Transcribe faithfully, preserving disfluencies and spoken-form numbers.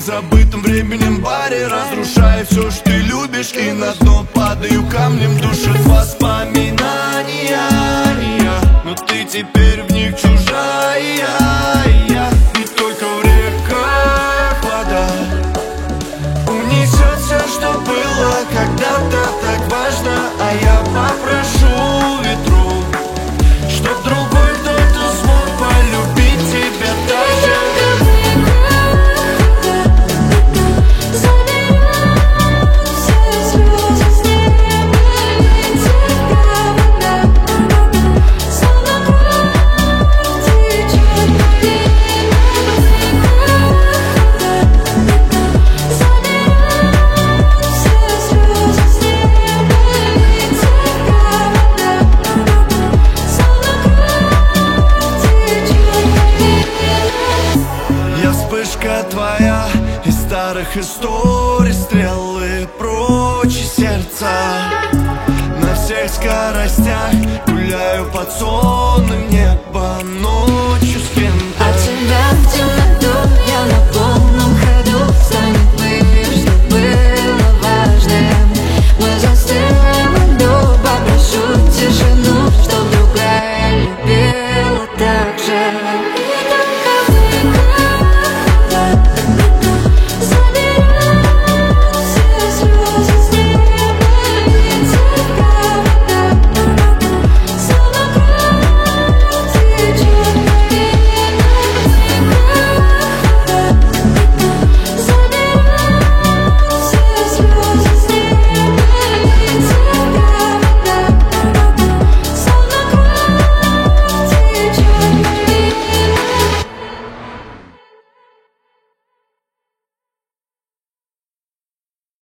забытом временем баре, разрушая все, что ты любишь, и на дно падаю камнем. Душат воспоминания, но ты теперь в них чужая. И только в реках вода унесет все, что было когда-то так важно. А я попрошу ветру, чтоб другой кто-то смог полюбить тебя так же. Вспышка твоя из старых историй, стрелы прочь из сердца. На всех скоростях гуляю под сонным небом.